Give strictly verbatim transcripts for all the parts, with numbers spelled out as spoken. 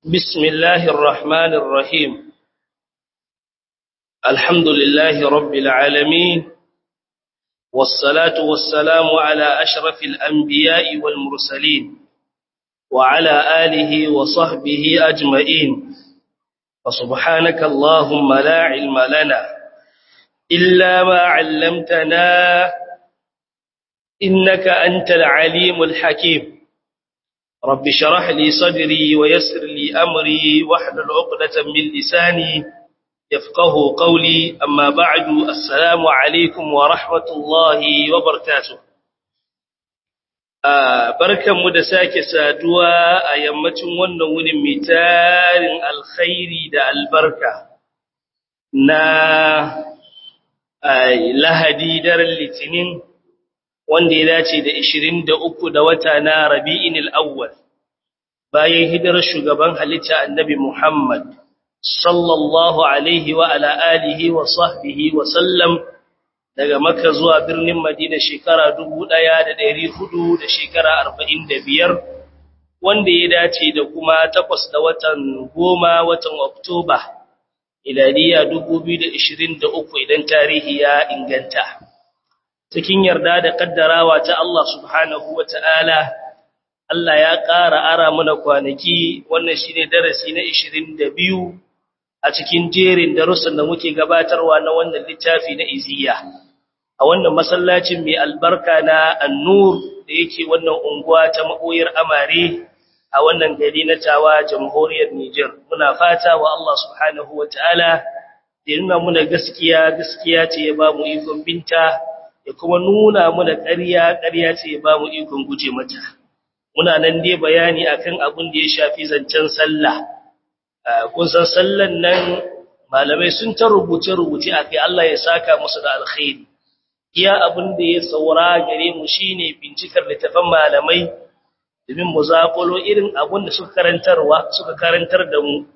بسم الله الرحمن الرحيم. الحمد لله رب العالمين، والصلاة والسلام على أشرف الأنبياء والمرسلين وعلى آله وصحبه أجمعين. وسبحانك اللهم لا علم لنا إلا ما علمتنا إنك أنت العليم الحكيم. رب شرح لي صدري ويسر لي أمري واحلل عقدة من لساني يفقه قولي. أما بعد، السلام عليكم ورحمة الله وبركاته. barkan mu da sake saduwa a yammacin wannan wurin mai tarin alkhairi da albarka na Lahadi daren Litinin, wanda ya dace da ishirin da uku da wata na Rabi'in al-Awwal, bayan hijirar shugaban halitta Annabi Muhammad sallallahu alaihi wa ala alihi wa sahbihi wa sallam daga Makka zuwa birnin Madina shekara dubu ɗaya da ɗari hudu da shekara arba'in da biyar, wanda ya dace da kuma takwas da watan goma watan Oktoba miladiya dubu biyu da ishirin da uku idan tarihi ya inganta. Cikin yarda da kaddarawa ta Allah subhanahu wa ta'ala, Allah ya ƙara ara mana kwanaki. Wannan shine darasi na ishirin da biyu a cikin jerin darussan da muke gabatarwa na wannan littafi na Iziya a wannan masallacin mai albarka na An-Nur da yake wannan unguwa ta Makoyar Amare a wannan gari na Tawa, Jamhuriyar Niger. Muna fata wa Allah subhanahu wa ta'ala ya nuna muna gaskiya gaskiya ce ya ba mu ikon binta, ya kuma nuna muna ƙarya ƙarya ce ya ba mu ikon guje mata. Muna nan dai bayani akan abin da ya shafi zancen sallah. Kun san sallan nan malamai sun ta rubuce-rubuce akai, Allah ya saka musu da alkhairi. Iya abin da ya saura gare mu shine bincikar littafan malamai domin mu zaƙulo irin abin da suka karantarwa suka karantar da mu,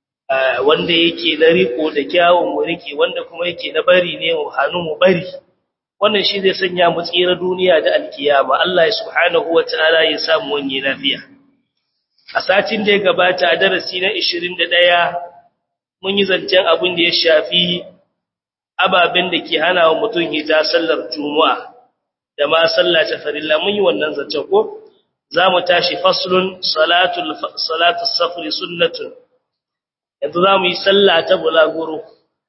wanda yake na riko da kyawun mu rike, wanda kuma yake na bari ne mu hannu mu bari. Wannan shi zai sanya mu tsira duniya da alkiyama. Allah ya subhanahu wataala ya samu wani lafiya. A satin da ya gabata a darasi na ishirin da ɗaya mun yi zancen abin da ya shafi ababen da ke hana wa mutum hita sallar Juma'a da ma sallah ta farilla. Mun yi wannan zancen ko? Za mu tashi faslun salatul salatus safri sunnatun. Yanzu za mu yi sallah ta bulaguro.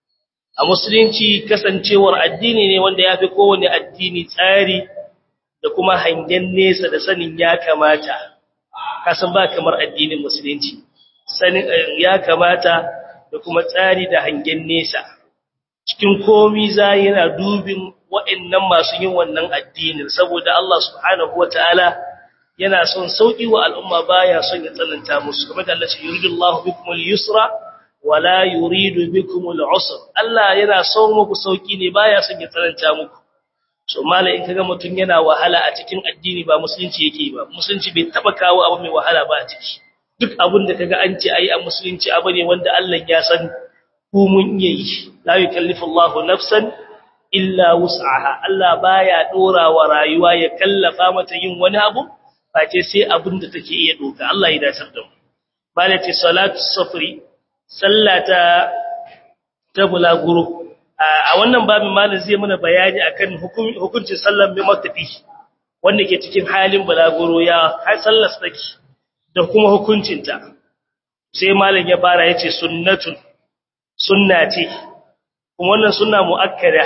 A musulunci kasancewar addini ne wanda ya fi kowane addini tsari da kuma hangen nesa da sanin ya kamata. Kasan ba kamar addinin musulunci, sanin ya kamata da kuma tsari da hangen nesa. Cikin komi za yana dubin waɗannan masu yin wannan addinin, saboda Allah subhanahu wataala yana son sauki wa al'umma, baya son ya tsananta musu. Kamar da Allah ya ce yuridullahu bikumul yusra wala yuridu bikumul usr. Allah yana son muku sauki ne, baya son ya tsananta muku. So mala in kaga mutun yana wahala a cikin addini ba musulunci yake ba. Musulunci bai taba kawo abu mai wahala ba a ciki. Duk abin da kaga an ce ayi a musulunci abu ne wanda Allah ya san ku mun iya yi. La yukallifu Allahu nafsan illa wus'aha. Allah baya dora wa rayuwa ya kallafa mata yin wani abu face sai abin da take iya doka. Allah ya dace da mu. Mala ce salatu safri, sallata ta bulaguro. A wannan babin malam zai mana bayani akan hukuncin sallar mai matafi wanda ke cikin halin bulaguro, ya sallar take da kuma hukuncinta. Sai malam ya fara yace sunnatun, sunna ce, kuma wannan sunna muakkada.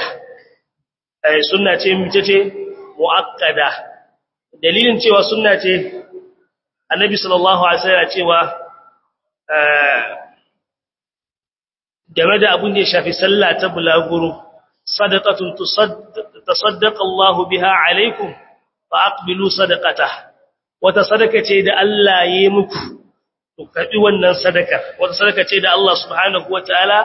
Eh sunna ce mitace muakkada. Dalilin cewa sunna ce, Annabi sallallahu alaihi wasallam cewa game da abin da ya shafi sallah ta bulaguro, sadaqatun tasaddaqa Allahu biha alaikum fa aqbilu sadaqata. Wata sadaka ce da Allah ya yi muku, ku karbi wannan sadakar. Wata sadaka ce da Allah subhanahu wataala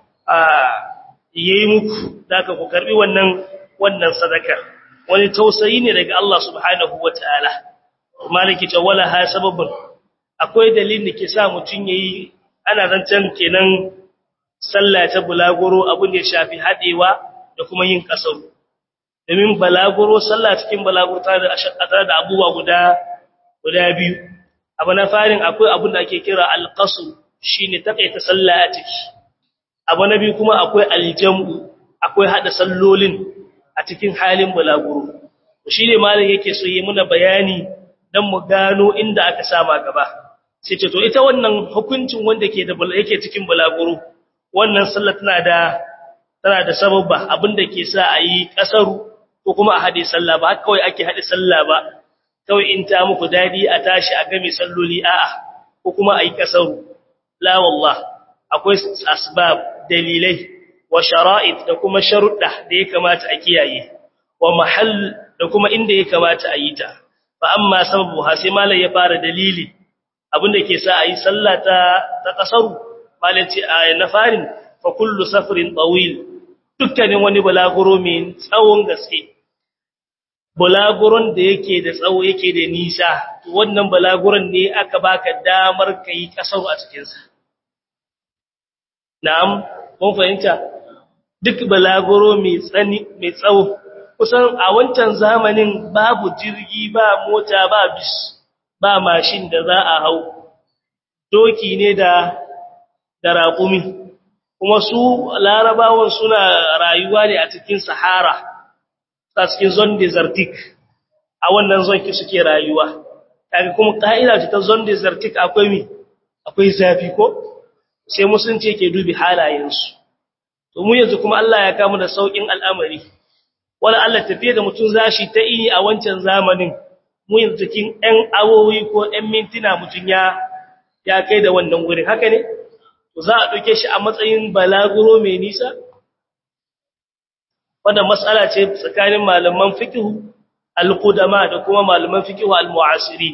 ya yi muku, zaka ku karbi wannan wannan sadakar. Wani tausayi ne daga Allah subhanahu wataala. Maliki ta wala ha sababun, akwai dalilin da ke sa mutun yayi, ana zancen kenan sallah ta bulaguro abin da ya shafi hadewa da kuma yin kasaru. Domin balaguro, sallah cikin balaguro tare da ashaqata da abubuwa guda guda biyu. abu na farin akwai abin da ake kira alqasr shine takaita sallah a ciki abu na biyu kuma akwai aljam'u akwai hada sallolin a cikin halin bulaguro shine malam yake so yi muna bayani dan mu gano inda aka sama gaba sai ce to ita wannan hukuncin wanda ke da yake cikin bulaguro wannan sallah tana da tana da sababba abinda ke sa a yi kasaru ko kuma a hade sallah ba haka kawai ake hade sallah ba kawai in ta muku dadi a tashi a game salloli a'a ko kuma a yi kasaru la wallah akwai asbab dalilai wa shara'id da kuma sharuɗa da ya kamata a kiyaye wa mahall da kuma inda ya kamata a yi ta fa amma sababu ha sai malai ya fara dalili abinda ke sa a yi sallah ta ta kasaru malai ce a na farin fa kullu safrin tawil dukkanin wani balaguro mai tsawon gaske balaguron da yake da tsawo yake da nisa wannan balaguron ne aka baka damar kai kasaru a cikin sa na'am mun fahimta duk balaguro mai tsani mai tsawo kusan a wancan zamanin babu jirgi ba mota ba bis ba mashin da za a hau doki ne da da raƙumi kuma su larabawan suna rayuwa ne a cikin sahara a cikin zone desertic a wannan zonki suke rayuwa kaga kuma ka'ida ta zone desertic akwai mi akwai zafi ko sai musulunci yake dubi halayensu to mu yanzu kuma Allah ya kawo da saukin al'amari wala Allah tafiye da mutun zashi ta ini a wancan zamanin mu yanzu cikin ɗan awowi ko ɗan mintuna mutun ya ya kai da wannan gurin haka ne to za a dauke shi a matsayin balaguro mai nisa wannan mas'ala ce tsakanin malaman fiqh al-qudama da kuma malaman fiqh al-mu'asirin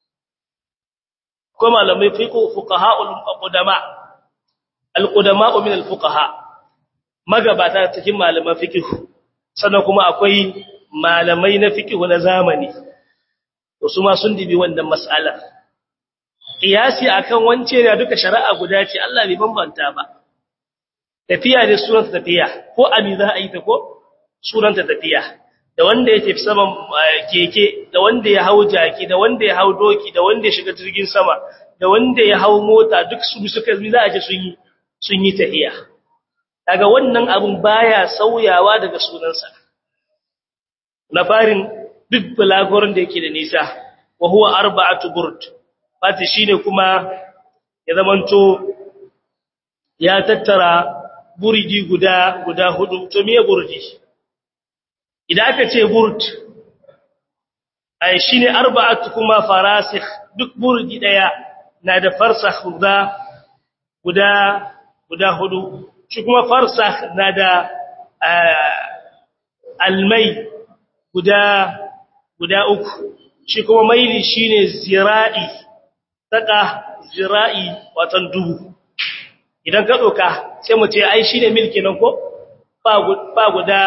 kuma malaman fiqh fuqaha al-qudama al-qudama min al-fuqaha magabata cikin malaman fiqh sannan kuma akwai malamai na fiqh na zamani to su ma sun dibi wannan mas'alar qiyasi akan wance ne duka shari'a guda ce Allah bai bambanta ba tafiya da sunan tafiya ko abi za a yi ta ko sunan tafiya da wanda yake saman keke da wanda ya hau jaki da wanda ya hau doki da wanda ya shiga jirgin sama da wanda ya hau mota duk su suka za a ji sun yi sun yi tafiya daga wannan abun baya sauyawa daga sunansa na farin duk balagorin da yake da nisa wa huwa arba'atu burd fati shine kuma ya zamanto ya tattara burdi guda guda hudu to me burdi idan aka ce burd ai shine arba'atu kuma farasikh duk burdi daya na da farsakh guda guda guda hudu shi kuma farsakh na da almai guda guda uku shi kuma maili shine zira'i taka zira'i watan dubu idan ka doka sai mu ce ai shine mil kenan ko ba ba guda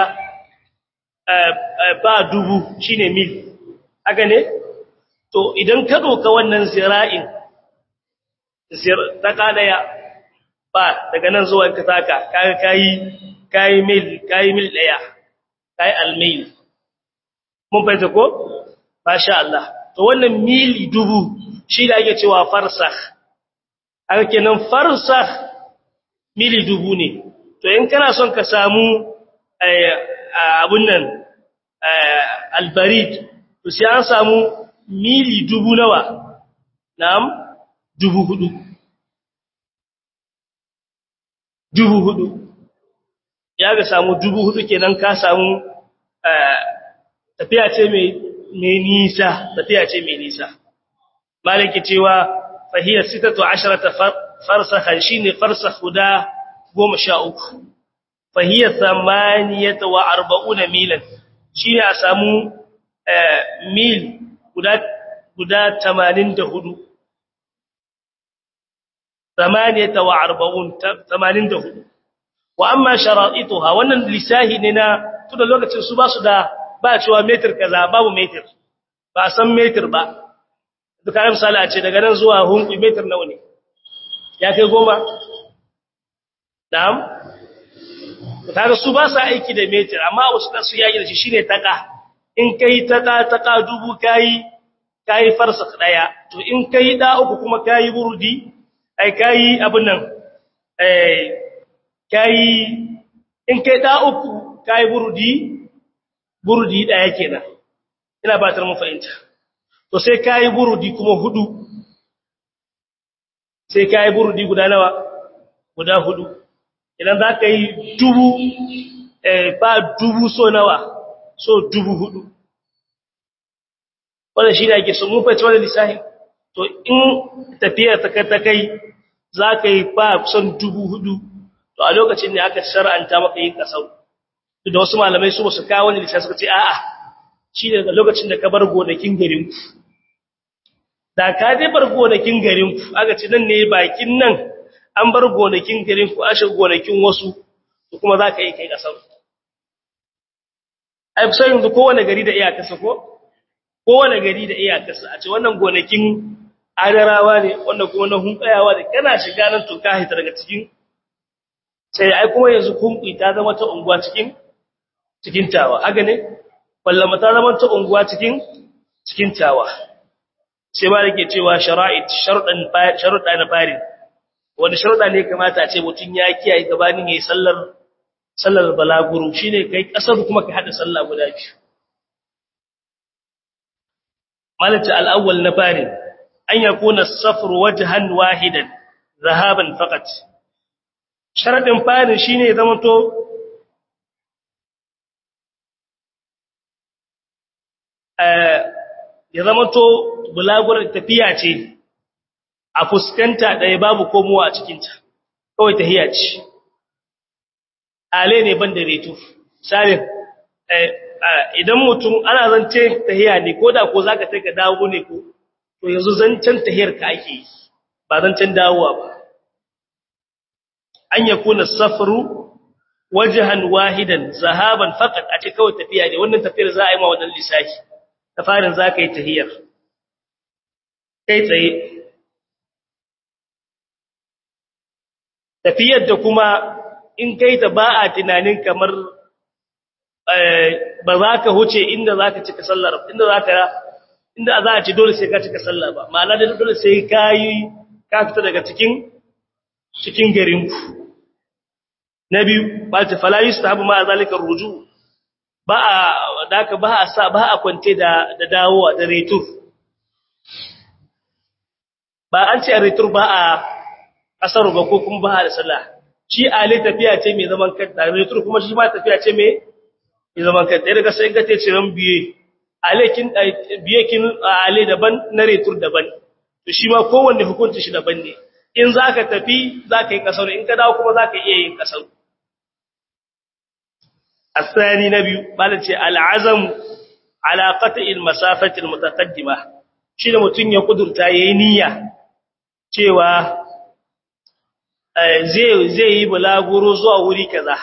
ba dubu shine mil haka ne to idan ka doka wannan zira'in zir taka daya ba daga nan zuwa ka taka kaga kai kai mil kai mil daya kai almil mun fahimta ko masha Allah to wannan mili dubu shi da ake cewa farsakh haka kenan farsakh mili dubu ne to in kana son ka samu abun nan albarid to sai an samu mili dubu nawa na'am dubu hudu dubu hudu ya ga samu dubu hudu kenan ka samu tafiya ce mai mai nisa tafiya ce mai nisa malaki cewa fahiya sitatu asharata farsakhan shine farsakh guda goma sha uku fahiya thamaniyatu wa arba'una milan shine a samu mil guda guda tamanin da hudu thamaniyatu wa arba'un tamanin da hudu wa amma shara'ituha wannan lisahi ne na tunda lokacin su ba su da ba cewa meter kaza babu meter ba san meter ba duka misali a ce daga nan zuwa hunku meter nawa ne ya kai goma na'am kaga su ba sa aiki da meter amma wasu da su yaki da shi shine taka in kai taka taka dubu kai kai farsakh daya to in kai da uku kuma kai burdi ai kai abun nan eh kai in kai da uku kai burdi burdi daya kenan ina ba tar mu fahimta to sai kai burdi kuma hudu sai kai burdi guda nawa guda hudu idan za ka yi dubu eh ba dubu so nawa so dubu hudu wannan shi ne ake so mun fahimci wannan lissafi to in tafiya ta kai ta kai za ka yi ba son dubu hudu to a lokacin ne aka shar'anta maka yin kasau da wasu malamai su basu kawo wani lissafi suka ce a'a shi ne daga lokacin da ka bar gonakin garin ku da ka je bar gonakin garin ku aka ce nan ne bakin nan an bar gonakin garin ku ashe gonakin wasu kuma za ka yi kai kasau ai sai yanzu kowane gari da iyakarsa ko kowane gari da iyakarsa a ce wannan gonakin adarawa ne wannan kuma na hunkayawa da kana shiga nan to ka hita daga cikin sai ai kuma yanzu hunki ta zama ta unguwa cikin cikin tawa haka ne wallama ta zama ta unguwa cikin cikin tawa sai ba yake cewa shara'it sharudan sharuda na fari wani sharuda ne kamata a ce mutun ya kiyaye gabanin yayin sallar sallar balaguru shine kai kasar kuma ka hada sallah guda biyu malaka al-awwal na fari an yakuna as-safr wajhan wahidan zahaban faqat sharadin fari shine zaman to eh ya zaman to balagurar tafiya ce a fuskanta ɗaya babu komowa a cikin ta kawai tahiya ce ale ne ban da reto salim idan mutum ana zance tahiya ne ko da ko zaka take dawo ne ko to yanzu zancen tahiyar ka ake ba zancen dawowa ba an yakuna safaru wajhan wahidan zahaban faqat a ce kawai tafiya ne wannan tafiyar za a yi ma wannan lissafi ta farin zaka yi tahiyar kai tsaye tafiyar da kuma in kai ta ba a tunanin kamar ba za ka huce inda za ka cika sallar inda za ka inda za a ce dole sai ka cika sallar ba ma'ana da dole sai ka yi ka fita daga cikin cikin garinku na biyu ba ta falayi su haɓu ma a zalikar ruju ba a daka ba a sa ba a kwante da da dawowa da retur ba an ce a retur ba a kasar ba ko kuma ba a da sallah shi ale tafiya ce mai zaman kanta retur kuma shi ma tafiya ce mai zaman kanta daga sai ga ce ran biye ale kin biye kin ale daban na retur daban to shi ma kowanne hukunci shi daban ne in zaka tafi zaka yi kasar in ka dawo kuma zaka iya yin kasar الثاني نبي بالتي العزم على قطع المسافه المتقدمه shi da mutun ya kudurta yayin niyya cewa zai zai yi bulaguro zuwa wuri kaza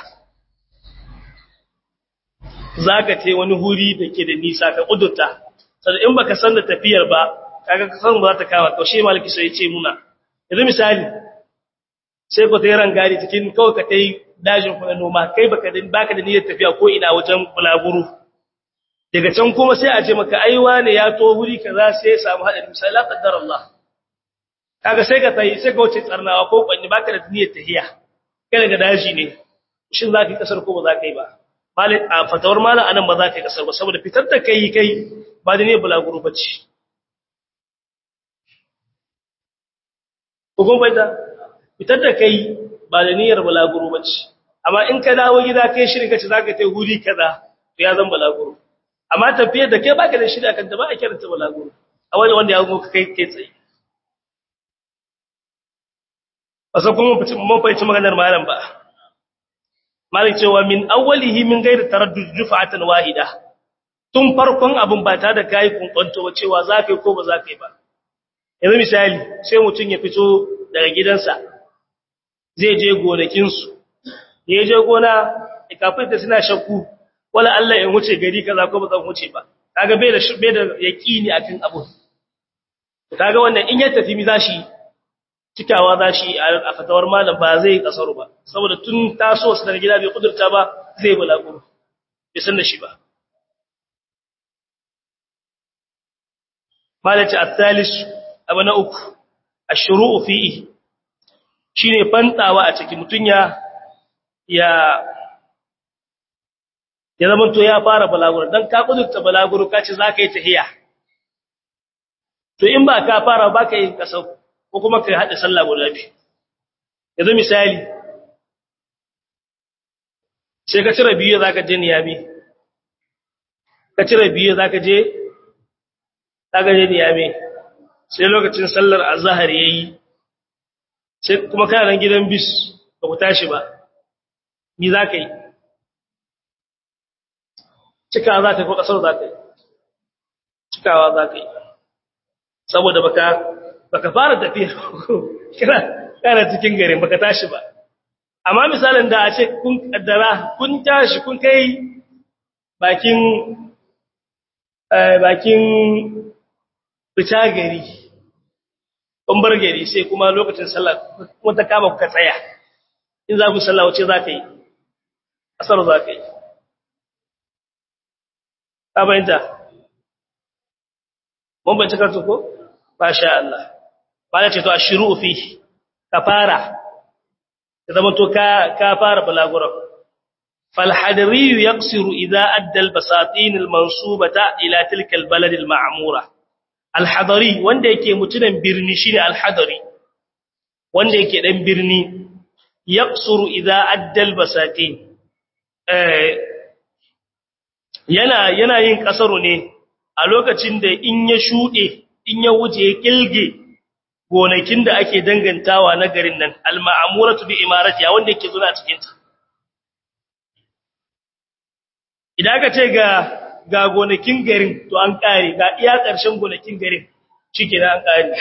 zaka ce wani huri dake da nisa ka kudurta sai in baka san da tafiyar ba kaga ka san ba za ta kawo to shi maliki sai ya ce muna yanzu misali sai ko tayi rangari cikin kawai ka tayi dajin ku na noma kai baka da baka da niyyar tafiya ko ina wajen bulaguro daga can kuma sai a ce maka aiwa ne ya to wuri kaza sai ya samu hadari misali la qaddar Allah kaga sai ka tayi sai ka wuce tsarnawa ko kwanni baka da niyyar tahiya kai daga daji ne shin zaka yi kasar ko ba zaka yi ba malik a fatawar malam anan ba zaka yi kasar ba saboda fitar da kai kai ba da niyyar bulaguro bace ko gon baita fitar da kai ba da niyyar bulaguro bace amma in ka dawo gida kai shiri kace zaka tai huri kaza to ya zan bulaguro amma tafiyar da kai baka da shiri akan da ba a kiranta bulaguro a wani wanda ya zo kai kai tsaye wasa kuma mun fahimci maganar malam ba malik cewa min awwalihi min ghairi taraddud dufa'atan wahida tun farkon abun ba ta da kai kunkunto ba cewa zakai ko ba zakai ba yanzu misali sai mutun ya fito daga gidansa zai je gonakin su ya je gona kafin da suna shakku wala Allah ya wuce gari kaza ko ba zan wuce ba kaga bai da bai da yaqini akan abu kaga wannan in ya tafi mi zashi cikawa zashi a fatawar malam ba zai kasaru ba saboda tun taso su daga gida bai kudurta ba zai bulaguro bai san da shi ba malaci al-thalis abu na uku ash-shuru'u fihi shine fantawa a cikin mutunya ya ya zama to ya fara balaguro dan ka kudurta balaguro kace zaka yi tahiya to in ba ka fara ba ka yi kasau ko kuma kai hada sallah guda biyu yanzu misali sai ka cire biyu zaka je niyami ka cire biyu zaka je zaka je niyami sai lokacin sallar azhar yayi sai kuma kana nan gidan bis ba ku tashi ba ni zaka yi cikawa zaka ko kasar zaka yi cikawa zaka yi saboda baka baka fara tafiya kira kana cikin garin baka tashi ba amma misalin da a ce kun kaddara kun tashi kun kai bakin bakin fita gari kun bar gari sai kuma lokacin sallah kuma ta kama kuka tsaya in za ku sallah wace za ka yi asar za ka yi ka bayyanta mun bace kartu ko masha Allah ba ce to ashiru fi kafara da zaman to ka ka fara balaguro fal hadri yaqsiru idha adda al basatin al mansubata ila tilka al balad al ma'mura al hadari wanda yake mutunan birni shine al hadari wanda yake dan birni yaqsuru idha adda al basatin eh yana yana yin kasaro ne a lokacin da in ya shude in ya wuce kilge gonakin da ake dangantawa na garin nan al-ma'muratu bi imarati wanda yake zuwa cikin ta idan ka ce ga ga gonakin garin to an kare ga iya ƙarshen gonakin garin shikenan an kare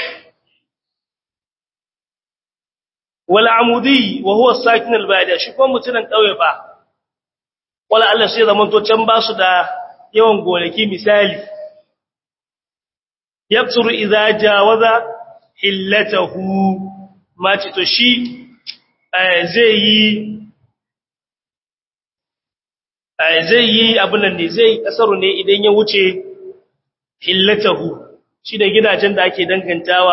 wal amudi wa huwa sakin al-badiya shi kuma mutunan kauye fa wala Allah sai zaman to can ba su da yawan gonaki misali yaksuru idza jawaza hillatahu mace to shi zai yi zai yi abin nan ne zai kasaru ne idan ya wuce hillatahu shi da gidajen da ake dangantawa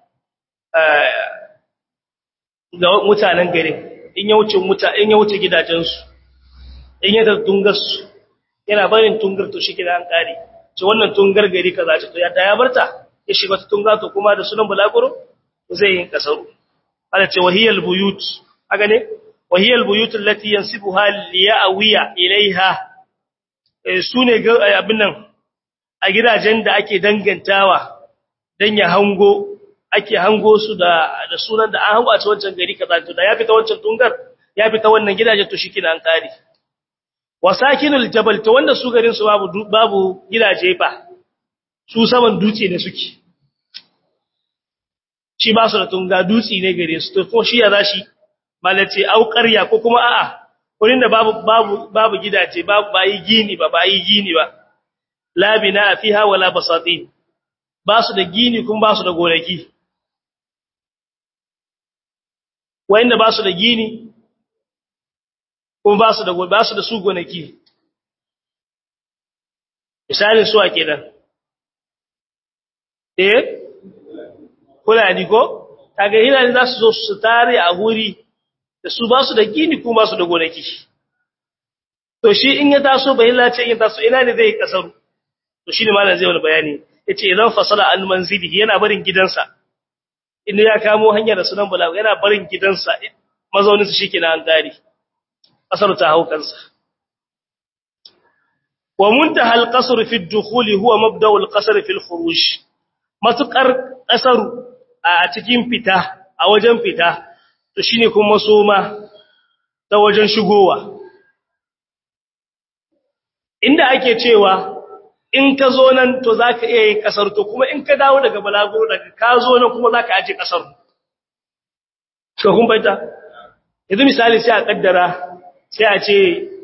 ga mutanen garin in ya wuce muta in ya wuce gidajensu in ya da tungarsu yana barin tungar to shi kira an kare ce wannan tungar gari kaza ce to ya ta ya barta ya shiga tunga to kuma da sunan bulaguro zai yin kasaru ala ce wahiyal buyut aga ne wahiyal buyut allati yansibuha liyawiya ilaiha sune abin nan a gidajen da ake dangantawa dan ya hango ake hango su da da sunan da an hango a wancan gari kaza to da ya fita wancan tungar ya fita wannan gidaje to shi kina an kare wasakinul jabal to wanda su garin su babu babu gidaje fa su saman dutse ne suke shi ba su da tunga dutse ne gare su to ko shi ya zashi malace au ƙarya ko kuma a'a wurin da babu babu babu gidaje babu bayi gini ba bayi gini ba la bina fiha wala basatin ba su da gini kuma ba su da gonaki wayanda ba su da gini kuma ba su da ba su da su gonaki misalin su a kenan eh kula ni ko kaga hilal za su zo su tare a guri da su ba su da gini kuma ba su da gonaki to shi in ya taso bai lace in ya taso ina ne zai kasaru to shine malam zai wani bayani yace idan fasala an manzili yana barin gidansa inda ya kamo hanyar da sunan balaga yana barin gidansa mazaunin su shikenan an gari kasar ta haukansa wa muntaha al-qasr fi ad-dukhul huwa mabda'u al-qasr fi al-khuruj matukar kasar a cikin fita a wajen fita to shine kuma soma ta wajen shigowa inda ake cewa in ka zo nan to zaka iya yin kasar to kuma in ka dawo daga balago daga ka zo nan kuma zaka aje kasar to kun baita yanzu misali sai a kaddara sai a ce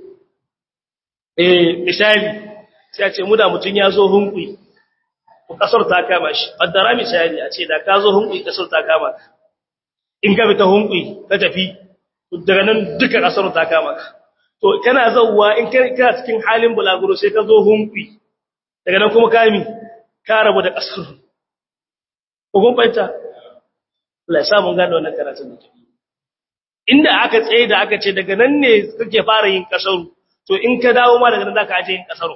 eh misali sai a ce mu da mutun ya zo hunkui ko kasar ta kama shi kaddara misali a ce da ka zo hunkui kasar ta kama ka in ka bi ta hunkui ka tafi daga nan duka kasar ta kama ka to kana zawwa in kana cikin halin bulaguro sai ka zo hunkui daga nan kuma kami ka rabu da kasar ko kun fahimta Allah ya sa mun gane wannan karatun da inda aka tsaye da aka ce daga nan ne kake fara yin kasaru to in ka dawo ma daga nan zaka aje yin kasaru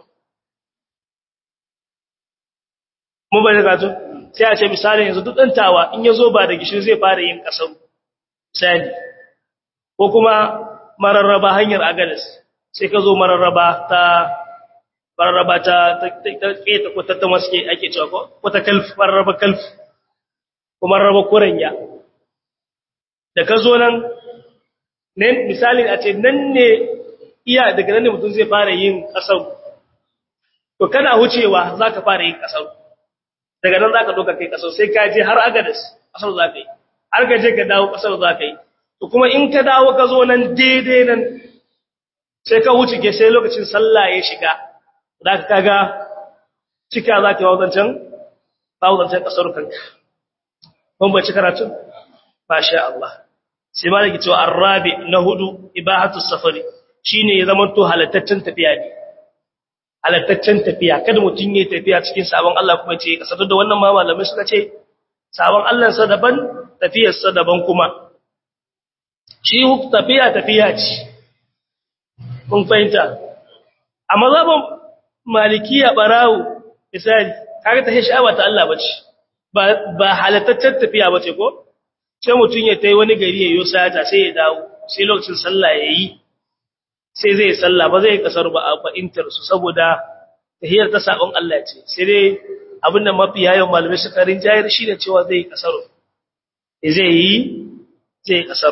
mun bai daga to sai a ce misali yanzu duk dantawa in yazo ba da gishiri zai fara yin kasaru misali ko kuma mararraba hanyar agadas sai ka zo mararraba ta mararraba ta ta ta ko ta maske ake cewa ko ko ta kalf mararraba kalf ko mararraba kuranya da ka zo nan ne misali a ce nan ne iya daga nan ne mutum zai fara yin kasar to kana wucewa zaka fara yin kasar daga nan zaka doka kai kasar sai ka je har agadas kasar zaka yi har ka je ka dawo kasar zaka yi to kuma in ka dawo ka zo nan daidai nan sai ka wuce ke sai lokacin sallah ya shiga zaka kaga cika zaka yi wadancan ba wadancan kasar kanka kun ba ci karatu masha Allah sai ma da cewa arabi na hudu ibahatu safari shine ya zama to halattaccen tafiya ne halattaccen tafiya kada mutun yayi tafiya cikin sabon Allah kuma ce kasar da wannan ma malamai suka ce sabon Allah sa daban tafiyar sa daban kuma shi tafiya tafiya ce mun fahimta a mazhabin malikiya barawo misali kaga ta sha'awa ta Allah bace ba ba halattaccen tafiya bace ko sai mutum ya tai wani gari ya yi sata sai ya dawo sai lokacin sallah ya yi sai zai sallah ba zai kasar ba a fa'intar su saboda tahiyar ta sabon Allah ce sai dai abinda mafi yayin malamai suka rinjayar shi da cewa zai kasar zai yi zai kasar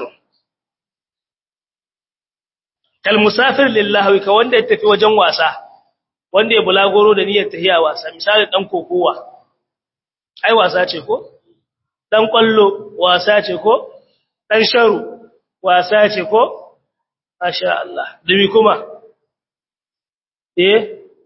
kal musafir lillahi ka wanda ya tafi wajen wasa wanda ya bulagoro da niyyar tahiya wasa misali dan kokowa ai wasa ce ko dan kwallo wasa ce ko dan sharu wasa ce ko masha Allah dumi kuma eh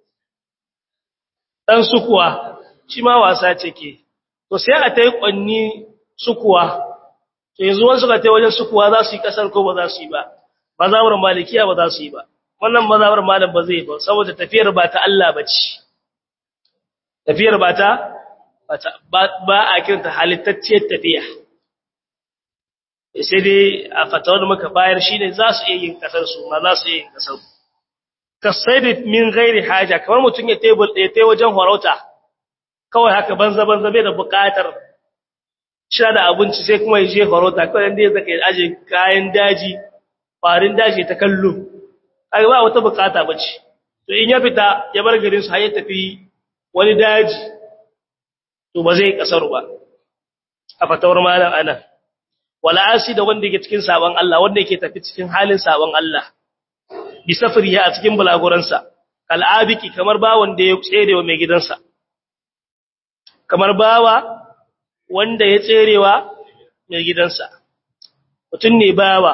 dan sukuwa shi ma wasa ce ke to sai a tayi kwanni sukuwa to yanzu wanda suka tayi wajen sukuwa za su yi kasar ko ba za su yi ba mazhabar malikiya ba za su yi ba wannan mazhabar malam ba zai ba saboda tafiyar ba ta Allah bace tafiyar ba ta ba a kiranta halittacciyar tafiya sai dai a fatawar muka bayar shine za su iya yin kasar su ma za su iya yin kasar kasaidi min ghairi haja kamar mutun ya table ɗaya tai wajen horauta kawai haka banza banza bai da buƙatar shi da abinci sai kuma ya je horauta kawai dan dai zaka aje kayan daji farin daji ta kallo kaga ba wata buƙata bace to in ya fita ya bar garin su har ya tafi wani daji to ba zai kasar ba a fatawar malam ana wala asi da wanda yake cikin sabon Allah wanda yake tafi cikin halin sabon Allah bi safariya a cikin bulaguransa kal'abiki kamar bawon da ya tserewa mai gidansa kamar bawa wanda ya tserewa mai gidansa mutun ne bawa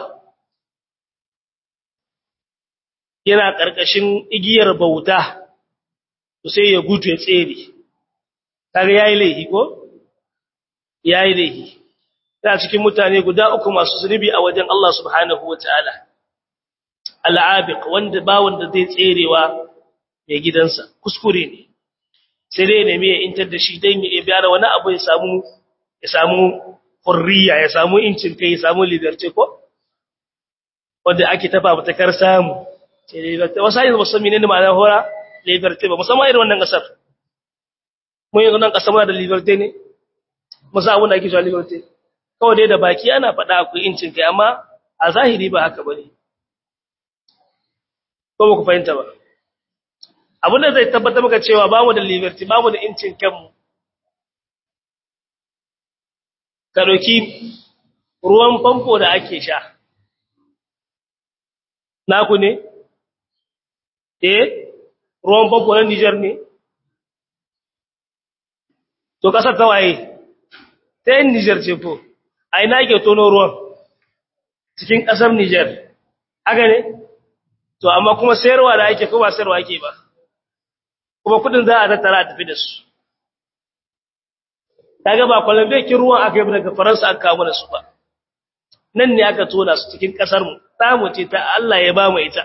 yana karkashin igiyar bauta to sai ya gutu ya tsere kaga yayi laifi ko yayi laifi ta cikin mutane guda uku masu zunubi a wajen Allah subhanahu wataala al'abiq wanda ba wanda zai tserewa mai gidansa kuskure ne sai dai ne me ya intar da shi dan ya biya wani abu ya samu ya samu hurriya ya samu incin kai ya samu liberty ko wanda ake tafa mata kar samu sai liberty wasai musamman ne ma'anar hora liberty ba musamman irin wannan kasar mun yanzu nan kasar muna da liberty ne musa abun da ake cewa liberty kawai dai da baki ana faɗa akwai incin kai amma a zahiri ba haka bane ko ba ku fahimta ba abin da zai tabbatar maka cewa ba mu da liberty ba mu da incin kanmu ka doki ruwan famfo da ake sha naku ne eh ruwan famfo na Niger ne to kasar ta waye ta yin Niger ce ko a ina ke tono ruwan cikin kasar Niger haka ne to amma kuma sayarwa da ake ko ba sayarwa ake ba kuma kudin za a tattara a tafi da su kaga ba Colombia kin ruwan aka yi daga Faransa aka kawo da su ba nan ne aka tona su cikin kasar mu ta mu ce ta Allah ya ba mu ita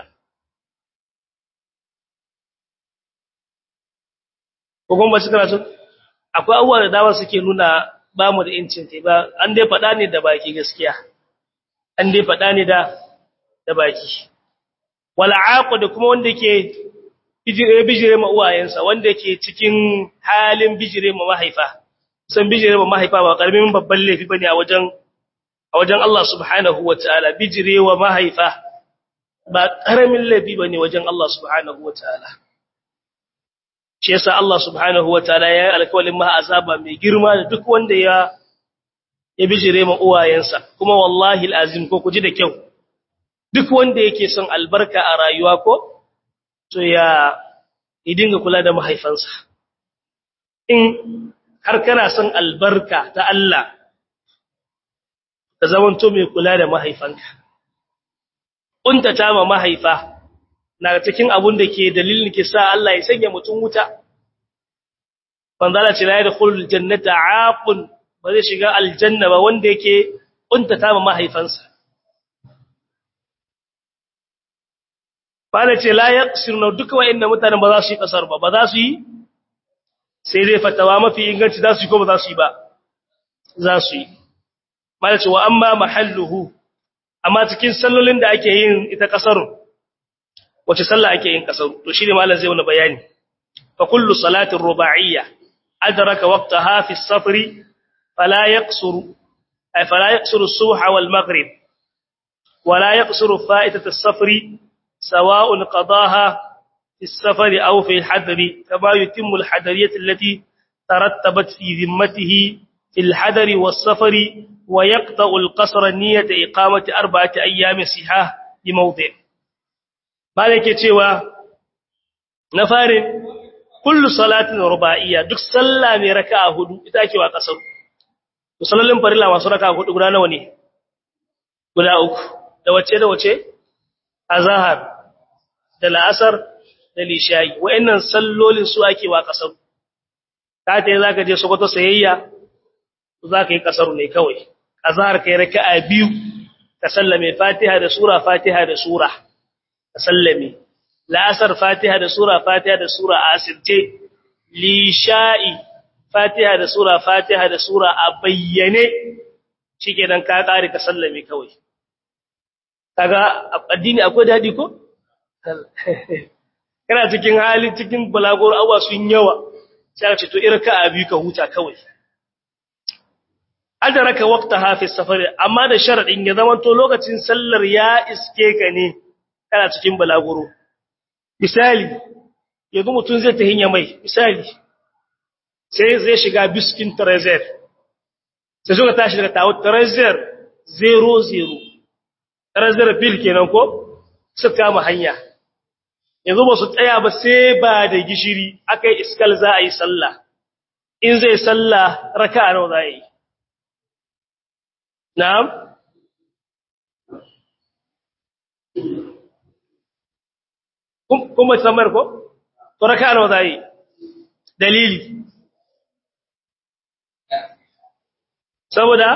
ko kuma shi karatu akwai abubuwa da dama suke nuna ba mu da incin tai ba an dai faɗa ne da baki gaskiya an dai faɗa ne da da baki wal aqud kuma wanda yake bijire bijire ma uwayensa wanda yake cikin halin bijire ma mahaifa san bijire ma mahaifa ba karamin babban laifi bane a wajen a wajen Allah subhanahu wataala bijire wa mahaifa ba karamin laifi bane wajen Allah subhanahu wataala shi yasa Allah subhanahu wataala ya yi alƙawarin ma azaba mai girma da duk wanda ya ya bijire ma uwayensa kuma wallahi alazim ko kuji da kyau duk wanda yake son albarka a rayuwa ko to ya idinga kula da mahaifansa in har kana son albarka ta Allah ka zamanto mai kula da mahaifanka untata ma mahaifa na cikin abun da ke dalilin ke sa Allah ya sanya mutum wuta manzala ce la yadkhulul jannata aqun ba zai shiga aljanna ba wanda yake untata ma mahaifansa bala ce la yaqsiruna duka wa'annan mutanen ba za su yi kasar ba ba za su yi sai dai fatawa mafi inganci za su yi ko ba za su yi ba za su yi bala ce wa amma mahalluhu amma cikin sallolin da ake yin ita kasarun wace sallah ake yin kasar to shine malam zai wani bayani fa kullu salatin ruba'iyya adraka waqtaha fi as-safr fala yaqsuru ay fala yaqsuru as-subha wal maghrib wala yaqsuru fa'itat as-safr sawa'un qadaha fi as-safar aw fi al-hadr kama yutimmu al-hadariyyah allati tarattabat fi dhimmatihi fi al-hadr was-safar wa yaqta'u al-qasra niyyata iqamati arba'ati ayyamin sihah li mawdi' malike cewa na farin kullu salatin ruba'iyya duk sallah mai raka'a hudu ita ake wa kasar to sallolin farilla masu raka'a hudu guda nawa ne guda uku da wace da wace azhar da la'asar da lishayi wayannan sallolin su ake wa kasar ka tayi zaka je Sokoto sayayya zaka yi kasar ne kawai azhar kai raka'a biyu ka sallame fatiha da sura fatiha da sura sallami la'asar fatiha da sura fatiha da sura a asirce lisha'i fatiha da sura fatiha da sura a bayyane shikenan ka kare ka sallame kawai kaga addini akwai dadi ko kana cikin hali cikin balagor awa sun yawa sai ka ce to irka abi ka huta kawai adraka waqtaha fi safar amma da sharadin ya zama to lokacin sallar ya iske ka ne kana cikin balaguro misali yanzu mutum zai ta hinya mai misali sai zai shiga biskin trezer sai suka tashi daga tawo trezer zero zero trezer bill kenan ko suka kama hanya yanzu ba su tsaya ba sai ba da gishiri akai iskal za a yi sallah in zai sallah raka'a nawa za a yi na'am kuma samar ko to raka'a nawa zai dalili saboda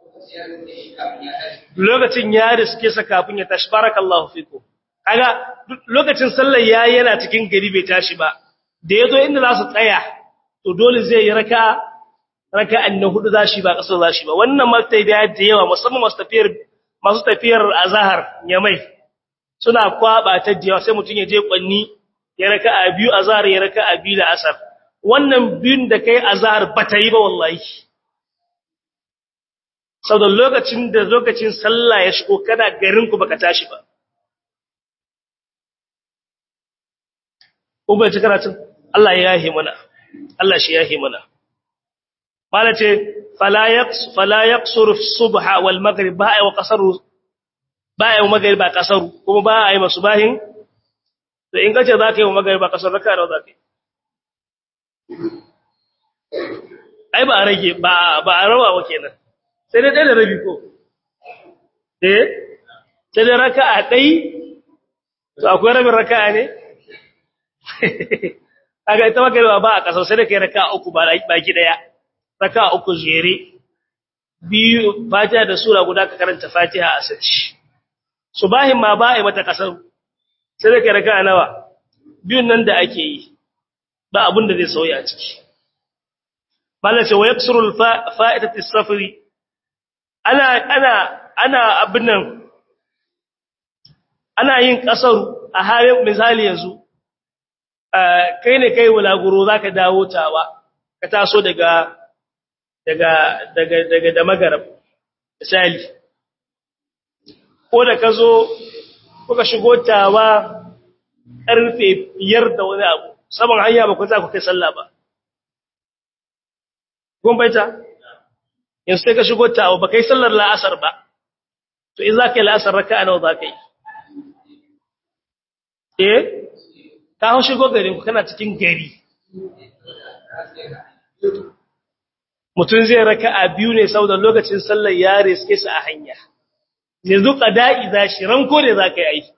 lokacin ya riske sa kafin ya tashi barakallahu fiku kaga lokacin sallar yayi yana cikin gari bai tashi ba da yazo inda za su tsaya to dole zai yi raka'a raka'an na hudu zashi ba kasar zashi ba wannan maltai da yawa musamman masu tafiyar masu tafiyar azhar yamai suna kwaba ta jiya sai mutun ya je kwanni ya raka'a biyu azhar ya raka'a biyu da asar wannan biyun da kai azhar bata yi ba wallahi saboda lokacin da lokacin sallah ya shigo kana garin ku baka tashi ba uba ci karatun Allah ya yahi mana Allah shi yahi mana malace fala yaqs fala yaqsur subha wal maghrib ba ay wa qasaru ba ay wa maghrib ba qasaru kuma ba ay masubahin to in kace zaka yi wa maghrib ba qasar raka da zaka yi ai ba rage ba ba rawa wa kenan sai dai da rabi ko eh sai da raka'a dai to akwai rabin raka'a ne kaga ita maghrib ba a kasar sai da kai raka'a uku ba baki daya raka'a uku jere biyu fatiha da sura guda ka karanta fatiha a sace subahin ma ba ai mata kasar sai da kai raka'a nawa biyun nan da ake yi ba abin da zai sauya a ciki malace wa yaksuru fa'idatu as-safari ana ana ana abin nan ana yin kasaru a halin misali yanzu kai ne kai wulaguro zaka dawo tawa ka taso daga daga daga daga da magarab misali ko da kazo kuka shigo tawa karfe biyar da wani abu saban hanya ba ku za ku kai sallah ba kun baita yanzu sai ka shigo tawa ba kai sallar la'asar ba to in za ka yi la'asar raka'a nawa za ka yi eh ka hau shigo garin ku kana cikin gari mutum zai raka'a biyu ne saboda lokacin sallar ya riske su a hanya yanzu qada'i zashi ranko ne za ka yi aiki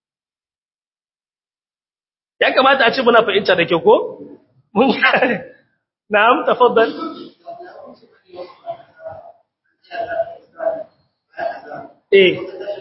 ya kamata a ce muna fahimta da kyau ko mun na'am tafaddal eh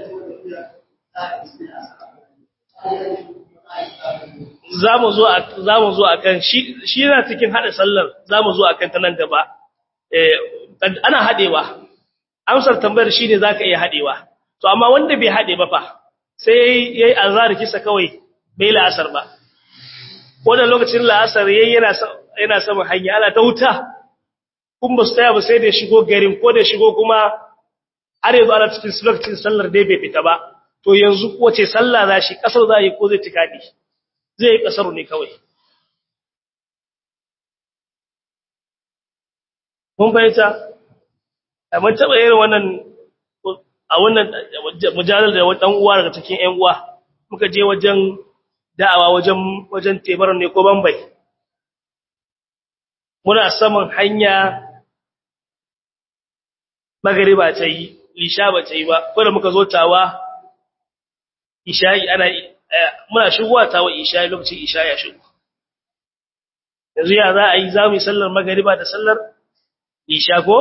zamu zo zamu zo akan shi shi yana cikin hada sallar zamu zo akan ta nan gaba eh ana hadewa amsar tambayar shine zaka iya hadewa to amma wanda bai hade ba fa sai yayi azhar kisa kawai bai la'asar ba wannan lokacin la'asar yayi yana yana sama hanya ana ta wuta kun ba su taya ba sai da shigo garin ko da shigo kuma har yanzu ana cikin lokacin sallar dai bai fita ba to yanzu wace sallah za shi kasar za yi ko zai tikadi zai yi kasar ne kawai mun bayyana amma taba irin wannan a wannan mujallar da dan uwa daga cikin ƴan uwa muka je wajen da'awa wajen wajen tebar ne ko bambai muna saman hanya magariba ta yi lisha ba ta yi ba ko da muka zo tawa isha'i ana muna shigowa tawa isha'i lokacin isha'i ya shigo yanzu ya za a yi za mu yi sallar magariba da sallar lisha ko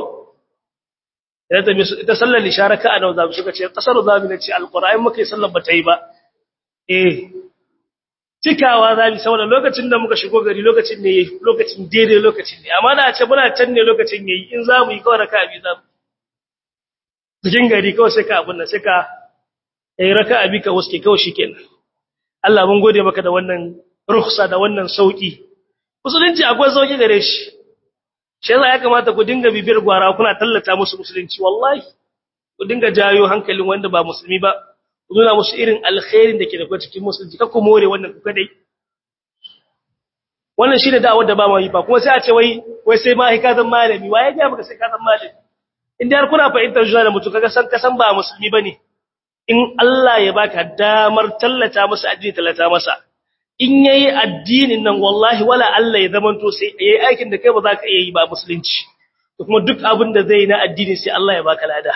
ita sallar lisha raka'a nawa za mu shiga ce kasar za mu ce alqur'ani muka yi sallar ba ta yi ba eh cikawa zabi saboda lokacin da muka shigo gari lokacin ne lokacin daidai lokacin ne amma da a ce muna can ne lokacin yayi in za mu yi kawai raka'a bi za mu cikin gari kawai sai ka abun nan sai ka yi raka'a bi ka wuske kawai shikenan Allah mun gode maka da wannan rukhsa da wannan sauki musulunci akwai sauki gare shi shi yasa ya kamata ku dinga bibiyar gwara kuna tallata musu musulunci wallahi ku dinga jayo hankalin wanda ba musulmi ba nuna musu irin alkhairin da ke da cikin musulunci ka kuma more wannan kuka dai wannan shine da'awar da ba mu yi ba kuma sai a ce wai wai sai ma ka zan malami waye ga maka sai ka zan malami inda har kuna fahimtar juna da mutu kaga san ka san ba musulmi bane in Allah ya baka damar tallata masa addini tallata masa in yayi addinin nan wallahi wala Allah ya zamanto sai yayi aikin da kai ba za ka iya yi ba musulunci kuma duk abin da zai na addini sai Allah ya baka lada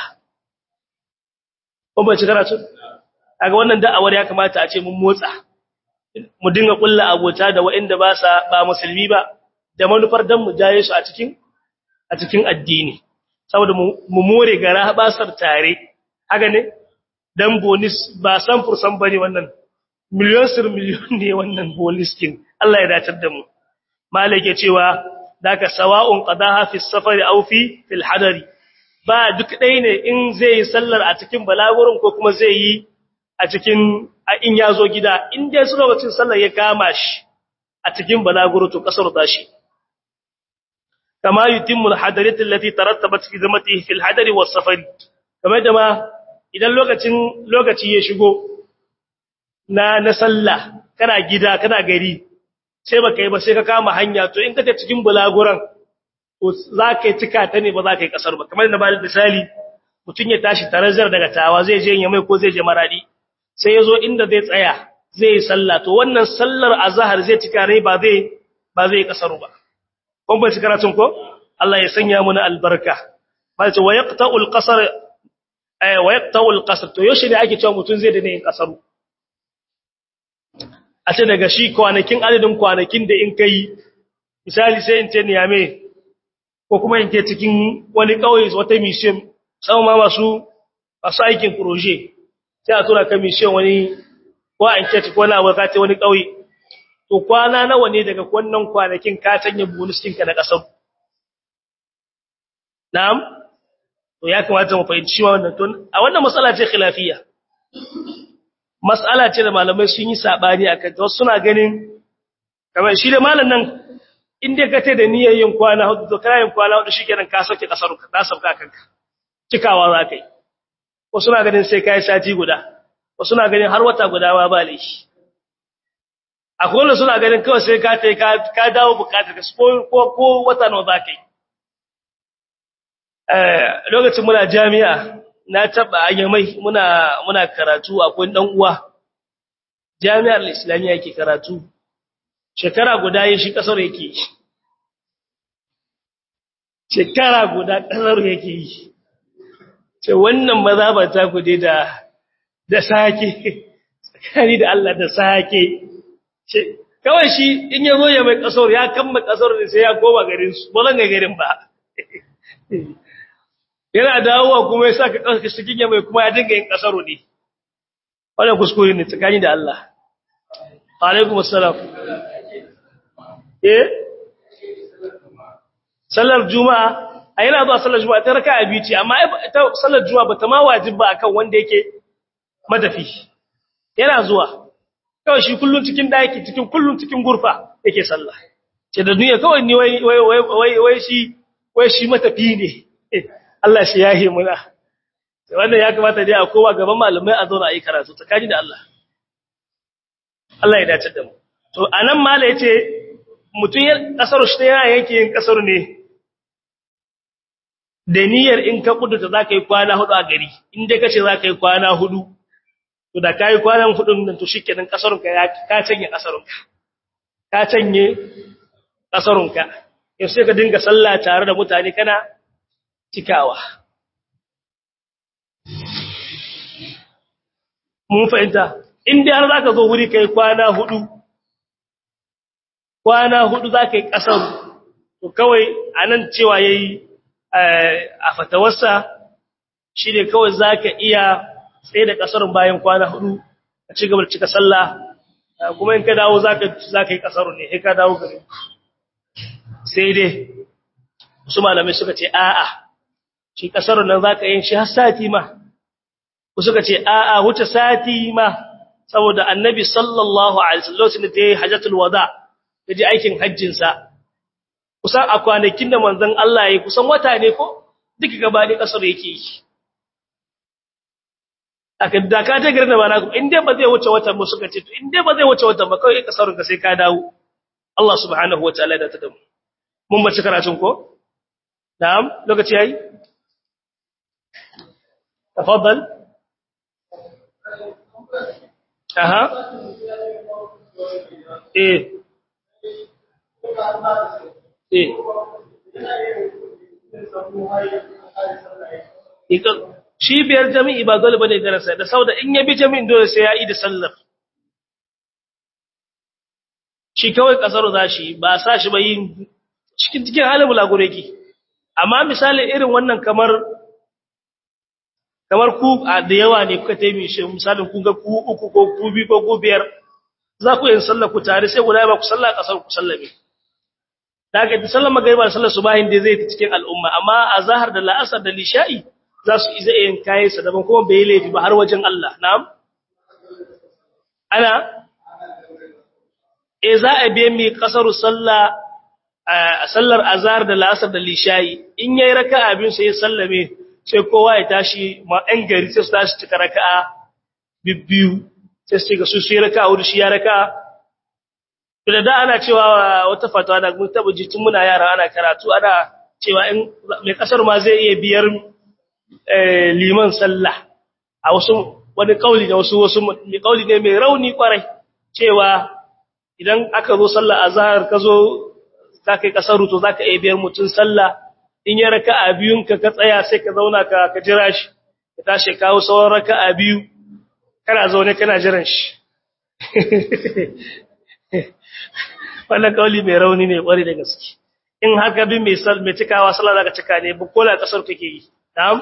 kuma ci karatu kaga wannan da'awar ya kamata a ce mun motsa mu dinga kulla abota da waɗanda ba sa ba musulmi ba da manufar dan mu jaye su a cikin a cikin addini saboda mu more gara basar tare haka ne dan bonus ba san fursan bane wannan miliyon sir miliyon ne wannan bonus kin Allah ya dace da mu malike cewa daka sawa'un qadaha fi safari aw fi fil hadari ba duk dai ne in zai sallar a cikin balagurin ko kuma zai yi a cikin in ya zo gida in dai su lokacin sallar ya kama shi a cikin balaguro to kasar tashi kama yutimmu al-hadarat allati tarattabat fi zamatihi fi al-hadari was-safari kamar da ma idan lokacin lokaci ya shigo na na sallah kana gida kana gari sai baka yi ba sai ka kama hanya to in kace cikin balaguran to zaka yi tuka ta ne ba zaka yi kasar ba kamar da ba da misali mutun ya tashi tarazar daga tawa zai je yamai ko zai je maradi sai yazo inda zai tsaya zai yi sallah to wannan sallar azhar zai tuka ne ba zai ba zai kasaru ba kun ba karatun ko Allah ya sanya mu na albarka ba ce wa yaqta'ul qasr ay wa yaqta'ul qasr to yoshi ne ake cewa mutun zai da ne kasaru a ce daga shi kwanakin adadin kwanakin da in kai misali sai in ce niyame ko kuma in ke cikin wani kauye wata mission sai ma masu masu aikin projet sai a tura ka mission wani ko an ce ko na waka ce wani kauye to kwana nawa ne daga wannan kwanakin ka tanye bonus ɗinka na kasar na'am to ya kamata mu fahimci wannan tun a wannan mas'ala ce khilafiyya mas'ala ce da malamai sun yi sabani akan ta suna ganin kamar shi da malam nan inda ka ta da niyyar yin kwana hudu to kana yin kwana hudu shikenan ka sauke kasar ka sauka kanka cikawa za kai ko suna ganin sai kai sati guda ko suna ganin har wata guda ma ba laifi akwai wanda suna ganin kawai sai ka tai ka dawo bukatar ka ko ko wata nawa za kai eh lokacin muna jami'a na taba ayyamai muna muna karatu akwai dan uwa jami'ar islamiyya yake karatu shekara guda yin shi kasar yake shekara guda kasar yake yi ce wannan mazaba ta gude da da sake tsakani da Allah da sake ce kawai shi in ya zo ya mai kasar ya kamma kasar ne sai ya koma garin su ba zan ga garin ba yana dawowa kuma ya saka kasar cikin ya mai kuma ya dinga yin kasar ne wannan kuskure ne tsakani da Allah alaikum assalam eh sallar juma'a a yana zuwa sallar juma'a ta raka'a biyu ce amma ita sallar juma'a bata ma wajiba akan wanda yake madafi yana zuwa kawai shi kullun cikin daki cikin kullun cikin gurfa yake sallah ce da duniya kawai ni wai wai wai wai shi wai shi matafi ne Allah shi yahi muna wannan ya kamata dai a kowa gaban malamai a zauna ayi karatu tsakani da Allah Allah ya dace da mu to anan mala yace mutun ya kasar shi ta yake yin kasar ne da niyyar in ka kudurta zaka yi kwana hudu a gari in dai kace zaka yi kwana hudu to da kai kwanan hudun nan to shikenan kasarun ka ka canye kasarun ka ka canye kasarun ka yau sai ka dinga sallah tare da mutane kana cikawa mun fahimta in dai har zaka zo wuri kai kwana hudu kwana hudu zaka yi kasar to kawai anan cewa yayi a fatawarsa shine kawai zaka iya sai da kasarun bayan kwana hudu a ci gaba da cika sallah kuma in ka dawo zaka zaka yi kasarun ne sai ka dawo gare sai dai su malamai suka ce a'a shi kasarun nan zaka yin shi har sati ma suka ce a'a wuce sati ma saboda annabi sallallahu alaihi wasallam da yayi hajjatul wada yaji aikin hajjin sa kusan a kwanakin da manzon Allah yayi kusan wata ne ko duka gaba ne kasar yake yi aka da ka ta garin da bana in dai ba zai wuce wata ba suka ce to in dai ba zai wuce wata ba kai kasarun ka sai ka dawo Allah subhanahu wataala da ta damu mun bace karatun ko na'am lokaci yayi تفضل اها ايه ايه ika shi biyar jami'i ba dole bane darasa da sauda in yabi jami'in dole sai ya yi da sallar shi kawai kasaro zashi ba sa shi ba yin cikin cikin halin bulagure ki amma misali irin wannan kamar kamar ku da yawa ne kuka taimi shi misalin kun ga ku uku ko ku biyu ko ku biyar za ku yin sallar ku tare sai guda ba ku sallar kasar ku sallame daga da sallar magriba da sallar subahin da zai ta cikin al'umma amma azhar da la'asar da lisha'i za su iza yin kai sa daban kuma bai laifi ba har wajen Allah na'am ana eh za a biye mi kasaru sallah sallar azhar da la'asar da lisha'i in yayi raka'a biyu sai ya sallame sai kowa ya tashi ma ɗan gari sai su tashi cika raka'a bibbiyu sai su ga su su yi raka'a wuri shi ya raka'a to da da ana cewa wata fatawa da mun taba ji tun muna yara ana karatu ana cewa in mai kasar ma zai iya biyar liman sallah a wasu wani kauli da wasu wasu mai kauli ne mai rauni kwarai cewa idan aka zo sallah azhar ka zo ka kai kasaru to zaka iya biyar mutun sallah in ya raka'a biyun ka ka tsaya sai ka zauna ka ka jira shi ka tashi kawo sauran raka'a biyu kana zaune kana jiran shi wannan kauli mai rauni ne kwari da gaske in haka bin mai sal mai cikawa sallah zaka cika ne ba kola kasar kake yi na'am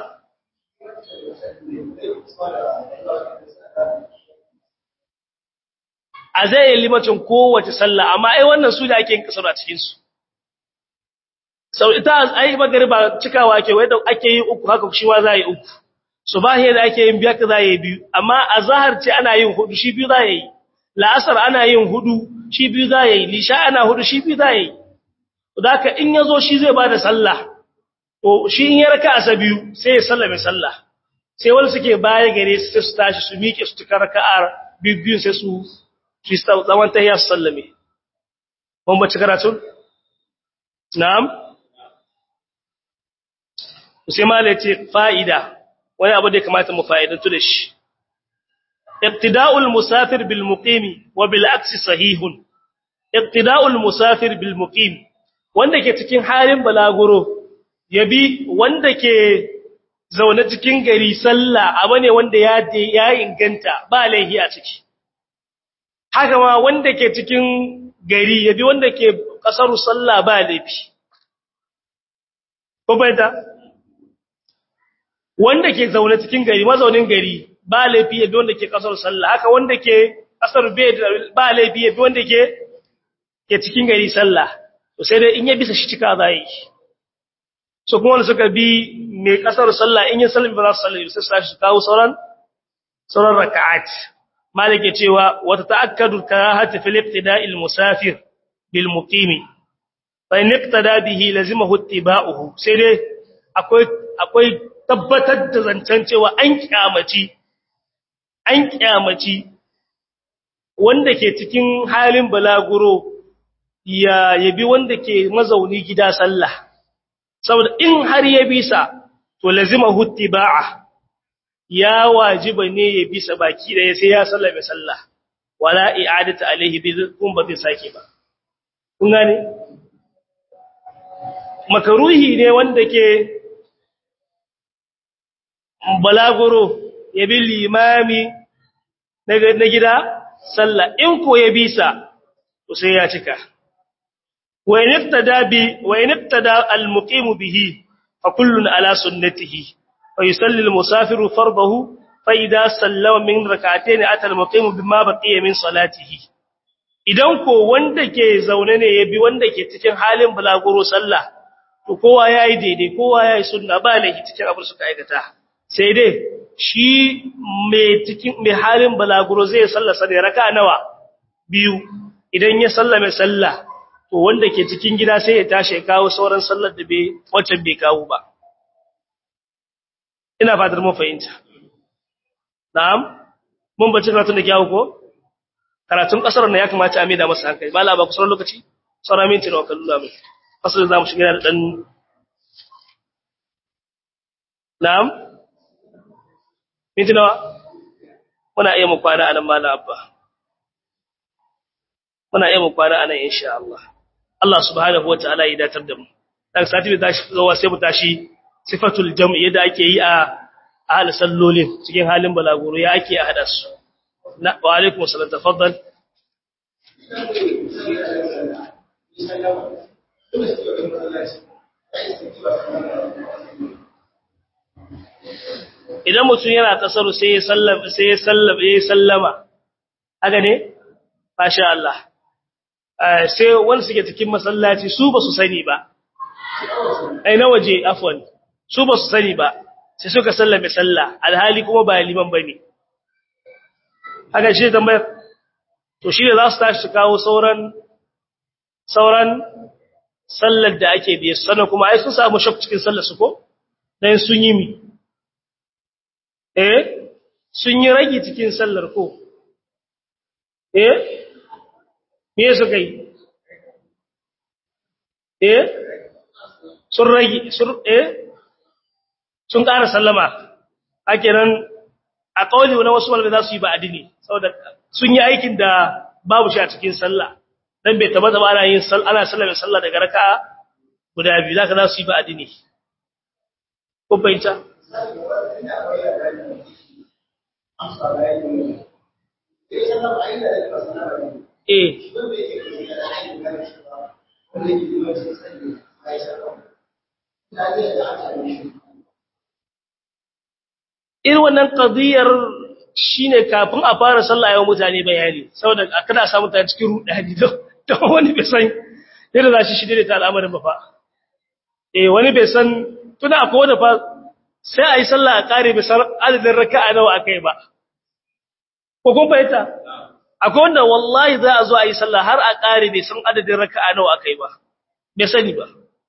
a zai yi limacin kowace sallah amma ai wannan su da ake yin kasar a cikin su sau ita ai magariba cikawa ake wai da ake yi uku haka shi ma za yi uku subahi da ake yin biyar za yi biyu amma azhar ce ana yin hudu shi biyu za yi la'asar ana yin hudu shi biyu za yi lisha ana hudu shi biyu za yi haka in yazo shi zai bada sallah to shi in ya raka asa biyu sai ya sallame sallah sai wani suke baya gare su su tashi su miƙe su tuka raka'ar biyu sai su su zaman tahiyya su sallame mun ba ci karatu na'am sai malai ce fa'ida wani abu da ya kamata mu fa'idantu da shi iqtida'ul musafir bil muqimi wa bil aksi sahihun iqtida'ul musafir bil muqim wanda ke cikin halin balaguro yabi wanda ke zaune cikin gari sallah abu ne wanda ya ya inganta ba laihi a ciki haka ma wanda ke cikin gari yabi wanda ke kasaru sallah ba laifi ko baita wanda ke zaune cikin gari mazaunin gari ba laifi yabi wanda ke kasar sallah haka wanda ke kasar ba laifi yabi wanda ke ke cikin gari sallah to sai dai in ya bisa shi cika zai so kuma wanda suka bi mai kasar sallah in ya sallami ba za su sallami sai su kawo sauran sauran raka'at malike cewa wata ta'akkadu karahati fil ibtida'il musafir bil muqimi fa in iqtada bihi lazimahu ittiba'uhu sai dai akwai akwai tabbatar da zancen cewa an kyamaci an kyamaci wanda ke cikin halin balaguro ya yabi wanda ke mazauni gida sallah saboda in har ya bisa to lazimahu ittiba'a ya wajiba ne ya bisa baki da sai ya sallame sallah wala i'adatu alaihi bi kun ba zai sake ba kun gane makaruhi ne wanda ke balaguro ya bi limami na gida sallah in ko ya bisa to sai ya cika wa in ibtada bi wa in ibtada al muqim bihi fa kullun ala sunnatihi fa yusalli al musafiru fardahu fa idha sallama min rak'atayn ata al muqim bima baqiya min salatihi idan ko wanda ke zaune ne ya bi wanda ke cikin halin balaguro sallah to kowa yayi daidai kowa yayi sunna ba laifi cikin abin suka aikata sai dai shi mai cikin mai halin balaguro zai sallasa da raka nawa biyu idan ya sallame sallah to wanda ke cikin gida sai ya tashi ya kawo sauran sallar da bai wacce bai kawo ba ina fatar mun fahimta na'am mun bace karatun da kyawu ko karatun kasar ne ya kamata a maida masa hankali ba la ba kusan lokaci sauran minti nawa kallu da mu kasar zamu shiga da dan na'am minti nawa muna iya mu kwana anan mala abba muna iya mu kwana anan insha Allah Allah subhanahu wataala ya datar da mu dan sati da tashi zuwa sai mu tashi sifatul jam'i yadda ake yi a ahli sallolin cikin halin balaguro ya ake a hada su na wa alaikum assalam tafaddal idan mutum yana kasaru sai ya sallama sai ya sallama ya sallama haka ne masha Allah sai wanda suke cikin masallaci su ba su sani ba ai na waje afwan su ba su sani ba sai suka sallame sallah alhali kuma ba liman bane haka shi tambayar to shi ne za su tashi su kawo sauran sauran sallar da ake biye sannan kuma ai sun samu shak cikin sallar su ko dan sun yi mi eh sun yi rage cikin sallar ko eh me suka yi eh sun rage sun eh sun ƙara sallama ake nan a kauli na wasu malamai za su yi ba adini saboda sun yi aikin da babu shi a cikin sallah dan bai tabbata ba ana yin sallah ana sallama sallah daga raka'a guda biyu zaka za su yi ba adini ko bayyana eh irin wannan qadiyar shine kafin a fara sallah yayin mutane bayani saboda kada samu ta cikin rudani da wani bai san yadda za shi shirye ta al'amarin ba fa eh wani bai san tuna akwai wanda fa sai ayi sallah a kare bai san adadin raka'a nawa akai ba ko kun fahimta akwai wanda wallahi za a zo ayi sallah har a kare bai san adadin raka'a nawa akai ba bai sani ba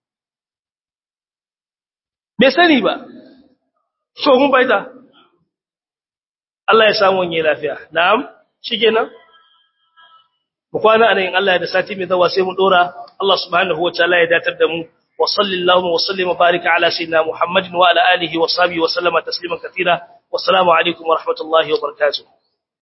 bai sani ba so kun fahimta Allah ya samu wani lafiya na'am shikenan mu kwana anan in Allah ya da sati mai zawa sai mu dora Allah subhanahu wataala ya datar da mu wa sallallahu wa sallim wa barika ala sayyidina Muhammadin wa ala alihi wa sahbihi wa sallama tasliman katira wassalamu alaikum wa rahmatullahi wa barakatuh